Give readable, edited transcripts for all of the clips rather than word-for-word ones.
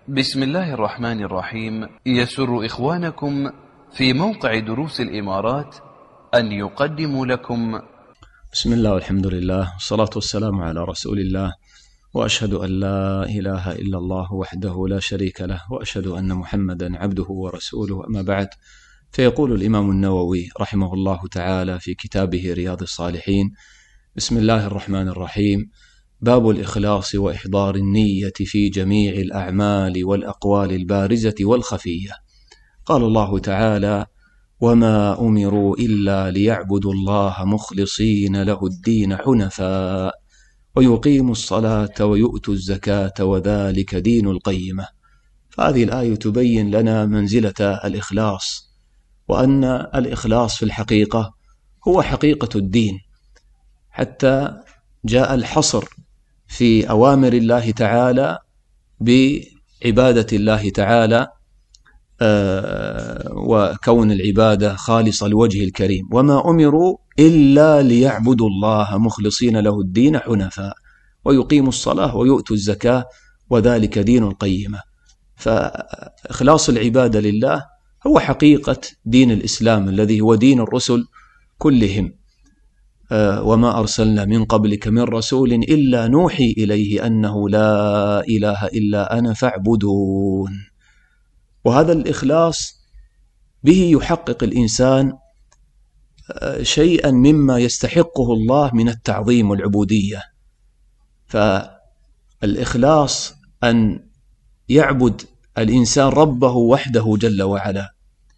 بسم الله الرحمن الرحيم. يسر إخوانكم في موقع دروس الإمارات أن يقدموا لكم بسم الله والحمد لله والصلاة والسلام على رسول الله، وأشهد أن لا إله إلا الله وحده لا شريك له، وأشهد أن محمدا عبده ورسوله. أما بعد، فيقول الإمام النووي رحمه الله تعالى في كتابه رياض الصالحين: بسم الله الرحمن الرحيم. باب الإخلاص وإحضار النية في جميع الأعمال والأقوال البارزة والخفية. قال الله تعالى: وما أمروا إلا ليعبدوا الله مخلصين له الدين حنفاء ويقيموا الصلاة ويؤتوا الزكاة وذلك دين القيمة. فهذه الآية تبين لنا منزلة الإخلاص، وأن الإخلاص في الحقيقة هو حقيقة الدين، حتى جاء الحصر في أوامر الله تعالى بعبادة الله تعالى وكون العبادة خالصة لوجه الكريم. وما أمروا إلا ليعبدوا الله مخلصين له الدين حنفاء ويقيموا الصلاة ويؤتوا الزكاة وذلك دين القيمة. فإخلاص العبادة لله هو حقيقة دين الإسلام الذي هو دين الرسل كلهم. وما أرسلنا من قبلك من رسول إلا نوحي إليه أنه لا إله إلا أنا فاعبدون. وهذا الإخلاص به يحقق الإنسان شيئا مما يستحقه الله من التعظيم والعبودية. فالإخلاص أن يعبد الإنسان ربه وحده جل وعلا،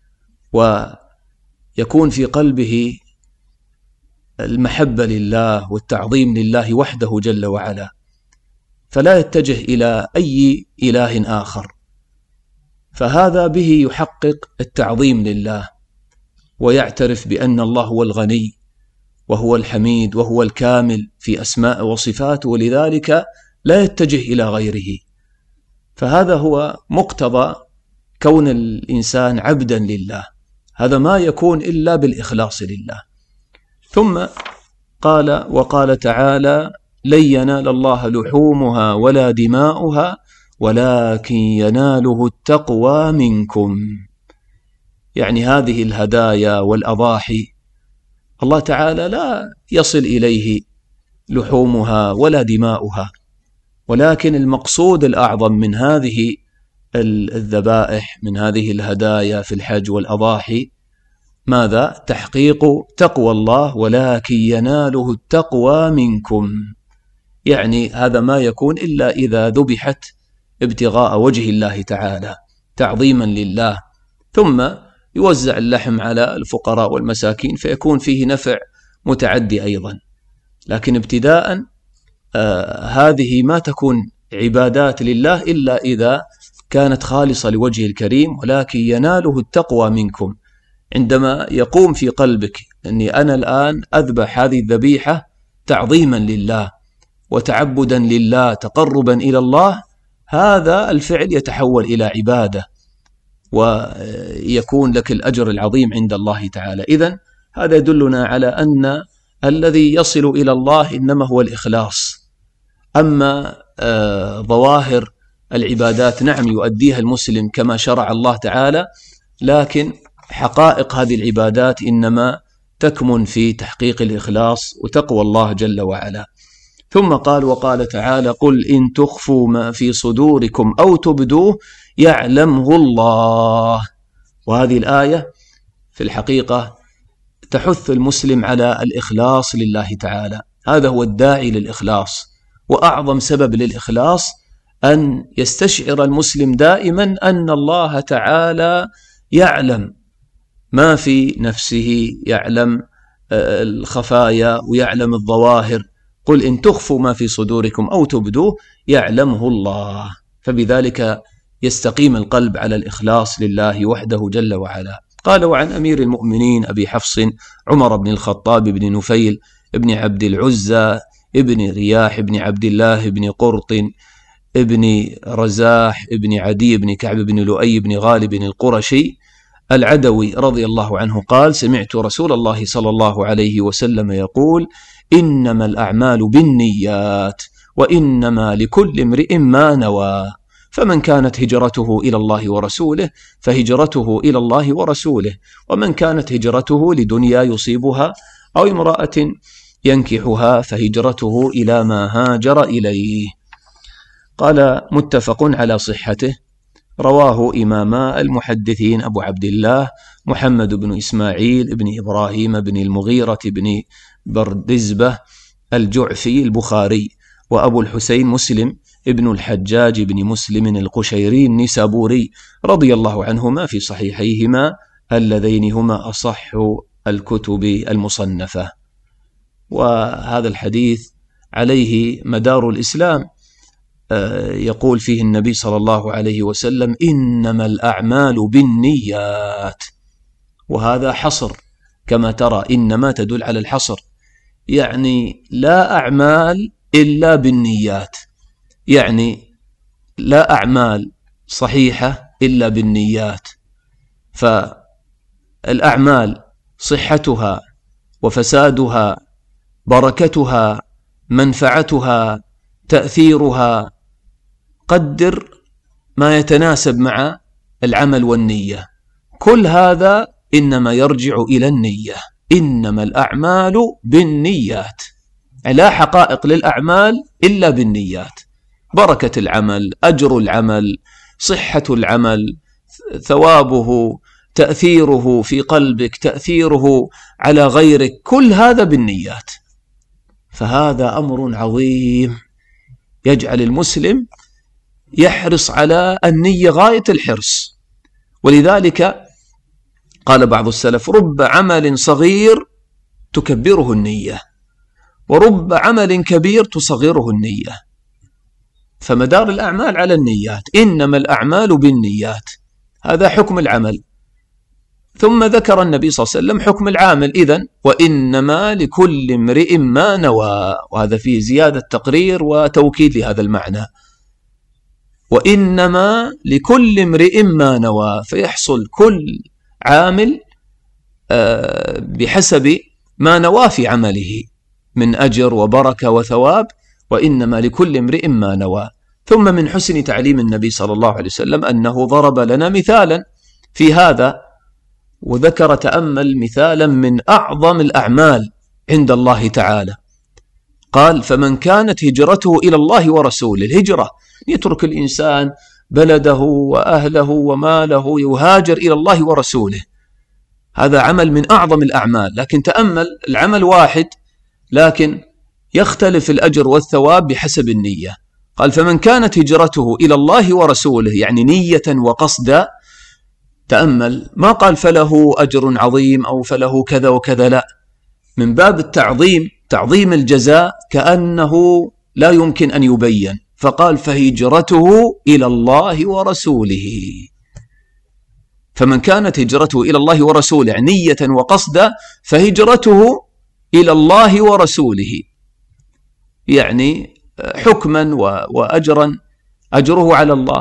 ويكون في قلبه المحبة لله والتعظيم لله وحده جل وعلا، فلا يتجه إلى أي إله آخر. فهذا به يحقق التعظيم لله، ويعترف بأن الله هو الغني وهو الحميد وهو الكامل في أسماء وصفاته، ولذلك لا يتجه إلى غيره. فهذا هو مقتضى كون الإنسان عبدا لله، هذا ما يكون إلا بالإخلاص لله. ثم وقال تعالى: لن ينال الله لحومها ولا دماؤها ولكن يناله التقوى منكم. يعني هذه الهدايا والأضاحي الله تعالى لا يصل إليه لحومها ولا دماؤها، ولكن المقصود الأعظم من هذه الذبائح، من هذه الهدايا في الحج والأضاحي، ماذا؟ تحقيق تقوى الله، ولكن يناله التقوى منكم. يعني هذا ما يكون إلا إذا ذبحت ابتغاء وجه الله تعالى تعظيما لله، ثم يوزع اللحم على الفقراء والمساكين فيكون فيه نفع متعدي أيضا. لكن ابتداء هذه ما تكون عبادات لله إلا إذا كانت خالصة لوجه الكريم، ولكن يناله التقوى منكم. عندما يقوم في قلبك أني أنا الآن أذبح هذه الذبيحة تعظيما لله وتعبدا لله تقربا إلى الله، هذا الفعل يتحول إلى عبادة ويكون لك الأجر العظيم عند الله تعالى. إذن هذا يدلنا على أن الذي يصل إلى الله إنما هو الإخلاص. أما ظواهر العبادات نعم يؤديها المسلم كما شرع الله تعالى، لكن حقائق هذه العبادات إنما تكمن في تحقيق الإخلاص وتقوى الله جل وعلا. ثم وقال تعالى: قل إن تخفوا ما في صدوركم أو تبدوه يعلمه الله. وهذه الآية في الحقيقة تحث المسلم على الإخلاص لله تعالى، هذا هو الداعي للإخلاص. وأعظم سبب للإخلاص أن يستشعر المسلم دائما أن الله تعالى يعلم ما في نفسه، يعلم الخفايا ويعلم الظواهر. قل إن تخفوا ما في صدوركم أو تبدوه يعلمه الله. فبذلك يستقيم القلب على الإخلاص لله وحده جل وعلا. قال: وعن أمير المؤمنين أبي حفص عمر بن الخطاب بن نفيل ابن عبد العزى ابن رياح ابن عبد الله ابن قرط ابن رزاح ابن عدي ابن كعب بن لؤي بن غالب القرشي العدوي رضي الله عنه قال: سمعت رسول الله صلى الله عليه وسلم يقول: إنما الأعمال بالنيات وإنما لكل امرئ ما نوى، فمن كانت هجرته إلى الله ورسوله فهجرته إلى الله ورسوله، ومن كانت هجرته لدنيا يصيبها أو امرأة ينكحها فهجرته إلى ما هاجر إليه. قال متفق على صحته، رواه إماما المحدثين أبو عبد الله محمد بن إسماعيل بن إبراهيم بن المغيرة بن بردزبة الجعفي البخاري، وأبو الحسين مسلم ابن الحجاج بن مسلم القشيري النسابوري رضي الله عنهما في صحيحيهما اللذين هما أصح الكتب المصنفة. وهذا الحديث عليه مدار الإسلام، يقول فيه النبي صلى الله عليه وسلم: إنما الأعمال بالنيات. وهذا حصر، كما ترى إنما تدل على الحصر، يعني لا أعمال إلا بالنيات، يعني لا أعمال صحيحة إلا بالنيات. فالأعمال صحتها وفسادها، بركتها، منفعتها، تأثيرها، قدر ما يتناسب مع العمل والنية، كل هذا إنما يرجع إلى النية. إنما الأعمال بالنيات، لا حقائق للأعمال إلا بالنيات. بركة العمل، أجر العمل، صحة العمل، ثوابه، تأثيره في قلبك، تأثيره على غيرك، كل هذا بالنيات. فهذا أمر عظيم يجعل المسلم يحرص على النية غاية الحرص. ولذلك قال بعض السلف: رب عمل صغير تكبره النية، ورب عمل كبير تصغره النية. فمدار الأعمال على النيات، إنما الأعمال بالنيات، هذا حكم العمل. ثم ذكر النبي صلى الله عليه وسلم حكم العامل: إذن وإنما لكل امرئ ما نوى. وهذا فيه زيادة تقرير وتوكيد لهذا المعنى، وإنما لكل امرئ ما نوى، فيحصل كل عامل بحسب ما نوى في عمله من أجر وبركة وثواب، وإنما لكل امرئ ما نوى. ثم من حسن تعليم النبي صلى الله عليه وسلم أنه ضرب لنا مثالا في هذا، وذكر تأمل مثالا من أعظم الأعمال عند الله تعالى. قال: فمن كانت هجرته إلى الله ورسوله. الهجرة يترك الإنسان بلده وأهله وماله يهاجر إلى الله ورسوله، هذا عمل من أعظم الأعمال. لكن تأمل، العمل واحد لكن يختلف الأجر والثواب بحسب النية. قال: فمن كانت هجرته إلى الله ورسوله، يعني نية وقصدا. تأمل، ما قال فله أجر عظيم أو فله كذا وكذا، لا، من باب التعظيم، تعظيم الجزاء، كأنه لا يمكن أن يبين، فقال: فهجرته إلى الله ورسوله. فمن كانت هجرته إلى الله ورسوله نية وقصدا، فهجرته إلى الله ورسوله، يعني حكما وأجرا، أجره على الله،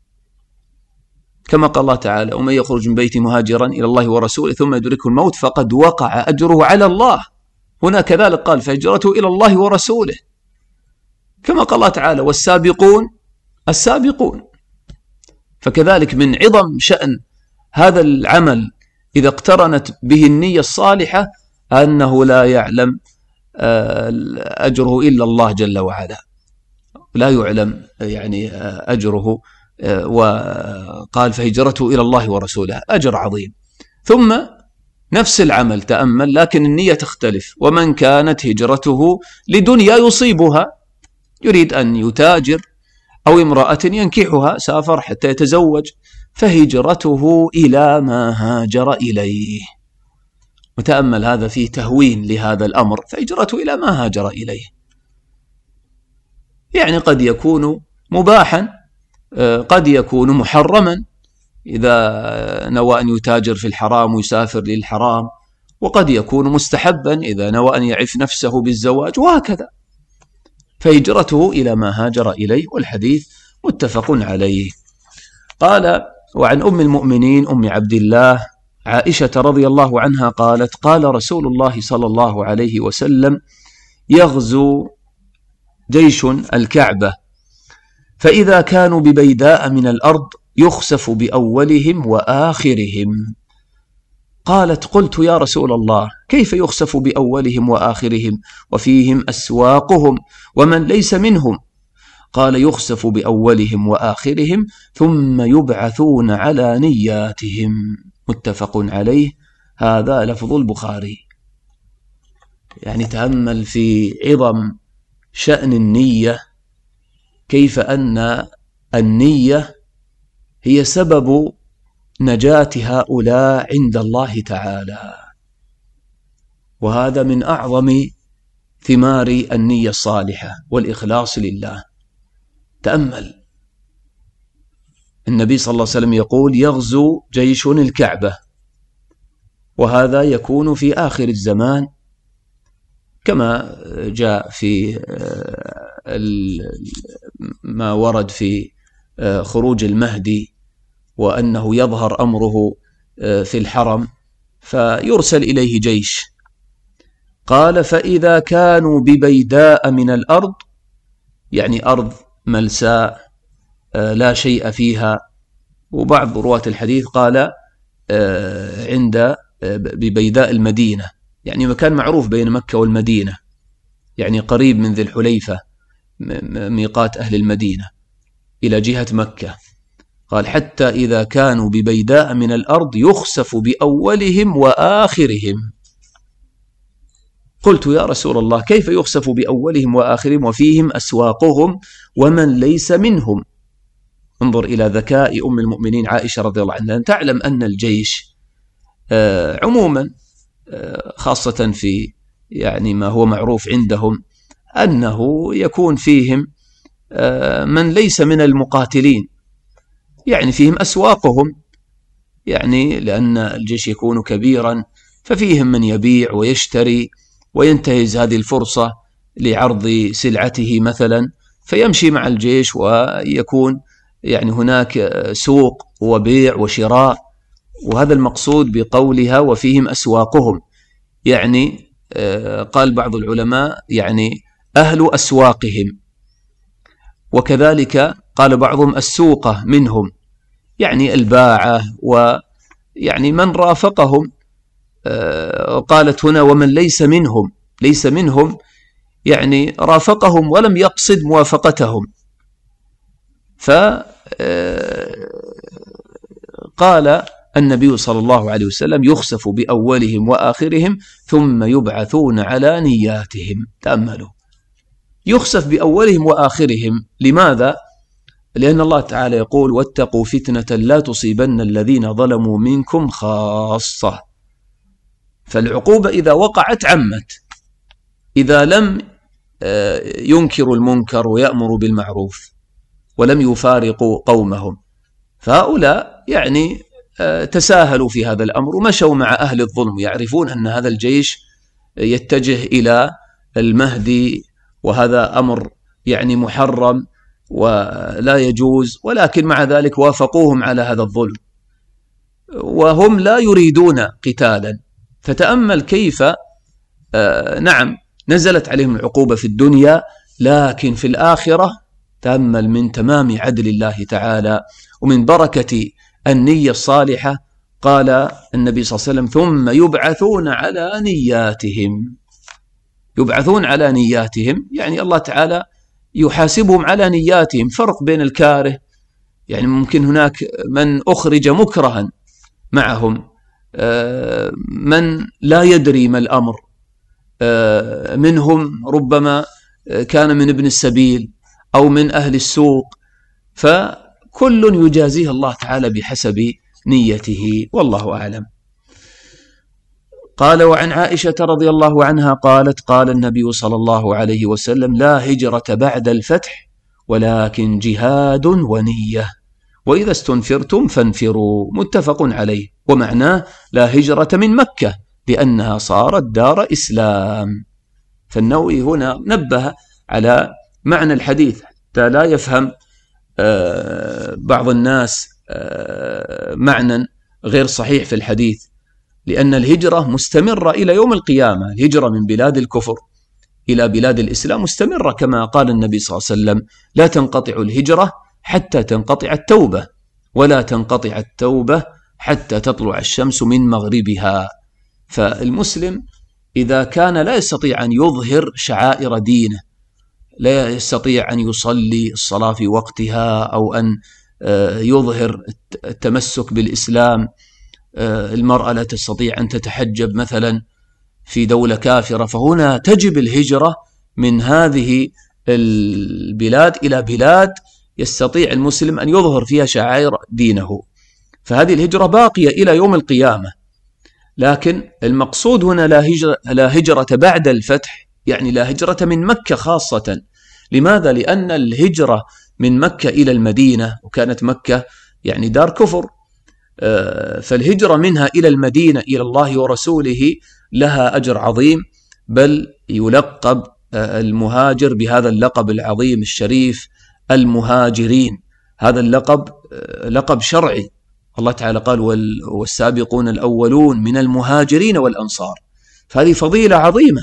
كما قال الله تعالى: ومن يخرج من بيته مهاجرا إلى الله ورسوله ثم يدركه الموت فقد وقع أجره على الله. هنا كذلك قال: فهجرته إلى الله ورسوله، كما قال الله تعالى: والسابقون السابقون. فكذلك من عظم شأن هذا العمل إذا اقترنت به النية الصالحة أنه لا يعلم أجره إلا الله جل وعلا، لا يعلم يعني أجره. وقال: فهجرته إلى الله ورسوله، أجر عظيم. ثم نفس العمل، تأمل، لكن النية تختلف: ومن كانت هجرته لدنيا يصيبها، يريد أن يتاجر، أو امرأة ينكحها، سافر حتى يتزوج، فهجرته إلى ما هاجر إليه. وتأمل، هذا فيه تهوين لهذا الأمر، فهجرته إلى ما هاجر إليه، يعني قد يكون مباحا، قد يكون محرما إذا نوى أن يتاجر في الحرام ويسافر للحرام، وقد يكون مستحبا إذا نوى أن يعف نفسه بالزواج، وهكذا. فهجرته إلى ما هاجر إليه، والحديث متفق عليه. قال: وعن أم المؤمنين أم عبد الله عائشة رضي الله عنها قالت: قال رسول الله صلى الله عليه وسلم: يغزو جيش الكعبة فإذا كانوا ببيداء من الأرض يخسف بأولهم وآخرهم. قالت: قلت يا رسول الله كيف يخسف بأولهم وآخرهم وفيهم أسواقهم ومن ليس منهم؟ قال: يخسف بأولهم وآخرهم ثم يبعثون على نياتهم. متفق عليه. هذا لفظ البخاري. يعني تأمل في عظم شأن النية، كيف أن النية هي سبب نجاة هؤلاء عند الله تعالى، وهذا من أعظم ثمار النية الصالحة والإخلاص لله. تأمل النبي صلى الله عليه وسلم يقول: يغزو جيش الكعبة، وهذا يكون في آخر الزمان كما جاء في ما ورد في خروج المهدي، وأنه يظهر أمره في الحرم فيرسل إليه جيش. قال: فإذا كانوا ببيداء من الأرض، يعني أرض ملساء لا شيء فيها. وبعض رواة الحديث قال عند ببيداء المدينة، يعني مكان معروف بين مكة والمدينة، يعني قريب من ذي الحليفة ميقات أهل المدينة إلى جهة مكة. قال: حتى إذا كانوا ببيداء من الأرض يخسف بأولهم وآخرهم. قلت يا رسول الله كيف يخسف بأولهم وآخرهم وفيهم أسواقهم ومن ليس منهم؟ انظر إلى ذكاء أم المؤمنين عائشة رضي الله عنها، تعلم أن الجيش عموما خاصة في يعني ما هو معروف عندهم أنه يكون فيهم من ليس من المقاتلين، يعني فيهم أسواقهم، يعني لأن الجيش يكون كبيرا ففيهم من يبيع ويشتري وينتهز هذه الفرصة لعرض سلعته مثلا، فيمشي مع الجيش ويكون يعني هناك سوق وبيع وشراء. وهذا المقصود بقولها وفيهم أسواقهم، يعني قال بعض العلماء يعني أهل أسواقهم، وكذلك قال بعضهم السوقة منهم، يعني الباعة ويعني من رافقهم. قالت هنا ومن ليس منهم، ليس منهم يعني رافقهم ولم يقصد موافقتهم. فقال النبي صلى الله عليه وسلم: يخسف بأولهم وآخرهم ثم يبعثون على نياتهم. تأملوا، يخسف بأولهم وآخرهم. لماذا؟ لأن الله تعالى يقول: واتقوا فتنة لا تصيبن الذين ظلموا منكم خاصة. فالعقوبة إذا وقعت عمت، إذا لم ينكروا المنكر ويأمروا بالمعروف ولم يفارقوا قومهم، فهؤلاء يعني تساهلوا في هذا الأمر ومشوا مع أهل الظلم، يعرفون أن هذا الجيش يتجه إلى المهدي وهذا أمر يعني محرم ولا يجوز، ولكن مع ذلك وافقوهم على هذا الظلم وهم لا يريدون قتالا. فتأمل كيف نعم نزلت عليهم العقوبة في الدنيا، لكن في الآخرة تأمل من تمام عدل الله تعالى ومن بركة النية الصالحة. قال النبي صلى الله عليه وسلم: ثم يبعثون على نياتهم. يبعثون على نياتهم يعني الله تعالى يحاسبهم على نياتهم. فرق بين الكاره، يعني ممكن هناك من أخرج مكرها معهم، من لا يدري ما الأمر، منهم ربما كان من ابن السبيل أو من أهل السوق، فكل يجازيه الله تعالى بحسب نيته، والله أعلم. قال: وعن عائشة رضي الله عنها قالت: قال النبي صلى الله عليه وسلم: لا هجرة بعد الفتح ولكن جهاد ونية، وإذا استنفرتم فانفروا. متفق عليه. ومعناه لا هجرة من مكة لأنها صارت دار إسلام. فالنووي هنا نبه على معنى الحديث حتى لا يفهم بعض الناس معنى غير صحيح في الحديث، لأن الهجرة مستمرة إلى يوم القيامة. الهجرة من بلاد الكفر إلى بلاد الإسلام مستمرة، كما قال النبي صلى الله عليه وسلم: لا تنقطع الهجرة حتى تنقطع التوبة، ولا تنقطع التوبة حتى تطلع الشمس من مغربها. فالمسلم إذا كان لا يستطيع أن يظهر شعائر دينه، لا يستطيع أن يصلي الصلاة في وقتها، أو أن يظهر التمسك بالإسلام، المرأة لا تستطيع أن تتحجب مثلا في دولة كافرة، فهنا تجب الهجرة من هذه البلاد إلى بلاد يستطيع المسلم أن يظهر فيها شعائر دينه، فهذه الهجرة باقية إلى يوم القيامة. لكن المقصود هنا لا هجرة بعد الفتح، يعني لا هجرة من مكة خاصة. لماذا؟ لأن الهجرة من مكة إلى المدينة، وكانت مكة يعني دار كفر، فالهجرة منها إلى المدينة إلى الله ورسوله لها أجر عظيم، بل يلقب المهاجر بهذا اللقب العظيم الشريف، المهاجرين. هذا اللقب لقب شرعي، الله تعالى قال: والسابقون الأولون من المهاجرين والأنصار، فهذه فضيلة عظيمة.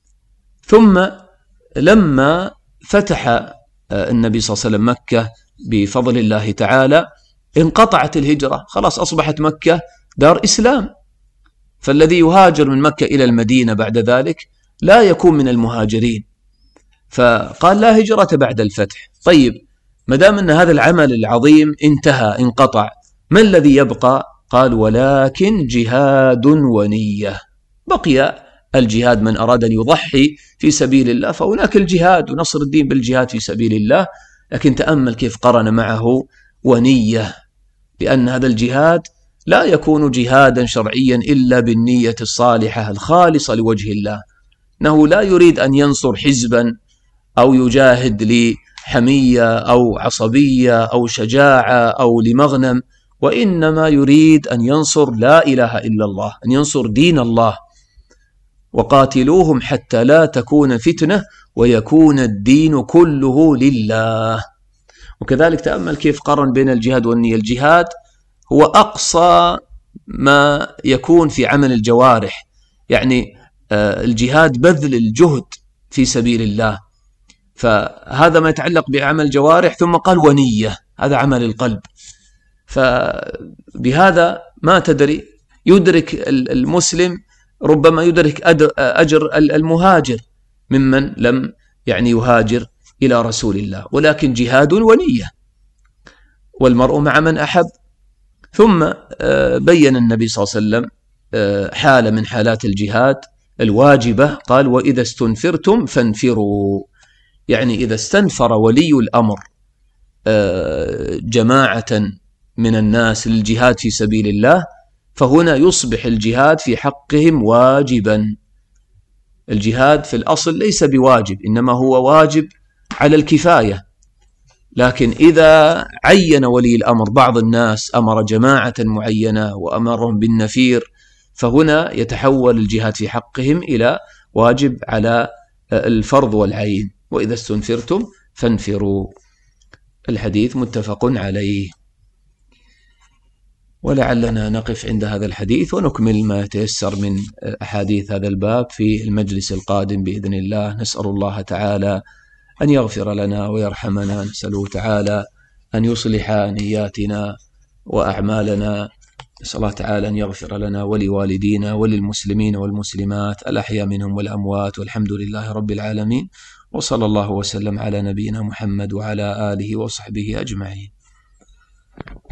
ثم لما فتح النبي صلى الله عليه وسلم مكة بفضل الله تعالى، انقطعت الهجرة، خلاص أصبحت مكة دار إسلام، فالذي يهاجر من مكة إلى المدينة بعد ذلك لا يكون من المهاجرين، فقال: لا هجرة بعد الفتح. طيب، مدام أن هذا العمل العظيم انتهى انقطع، ما الذي يبقى؟ قال: ولكن جهاد ونية. بقي الجهاد، من أراد أن يضحي في سبيل الله فهناك الجهاد ونصر الدين بالجهاد في سبيل الله، لكن تأمل كيف قرن معه ونية، لأن هذا الجهاد لا يكون جهادا شرعيا إلا بالنية الصالحة الخالصة لوجه الله، أنه لا يريد أن ينصر حزبا أو يجاهد لحمية أو عصبية أو شجاعة أو لمغنم، وإنما يريد أن ينصر لا إله إلا الله، أن ينصر دين الله. وقاتلوهم حتى لا تكون فتنة ويكون الدين كله لله. وكذلك تأمل كيف قرن بين الجهاد والنية. الجهاد هو أقصى ما يكون في عمل الجوارح، يعني الجهاد بذل الجهد في سبيل الله، فهذا ما يتعلق بعمل الجوارح. ثم قال ونية، هذا عمل القلب. فبهذا ما تدري يدرك المسلم، ربما يدرك أجر المهاجر ممن لم يعني يهاجر إلى رسول الله، ولكن جهاد ونية، والمرء مع من أحب. ثم بين النبي صلى الله عليه وسلم حالة من حالات الجهاد الواجبة، قال: وإذا استنفرتم فانفروا، يعني إذا استنفر ولي الأمر جماعة من الناس للجهاد في سبيل الله، فهنا يصبح الجهاد في حقهم واجبا. الجهاد في الأصل ليس بواجب، إنما هو واجب على الكفاية، لكن إذا عين ولي الأمر بعض الناس، أمر جماعة معينة وأمرهم بالنفير، فهنا يتحول الجهاد في حقهم إلى واجب على الفرض والعين. وإذا استنفرتم فانفروا. الحديث متفق عليه. ولعلنا نقف عند هذا الحديث ونكمل ما يتيسر من أحاديث هذا الباب في المجلس القادم بإذن الله. نسأل الله تعالى أن يغفر لنا ويرحمنا، نسأله تعالى أن يصلح نياتنا وأعمالنا، نسأل الله تعالى أن يغفر لنا ولوالدينا وللمسلمين والمسلمات الأحياء منهم والأموات، والحمد لله رب العالمين، وصلى الله وسلم على نبينا محمد وعلى آله وصحبه أجمعين.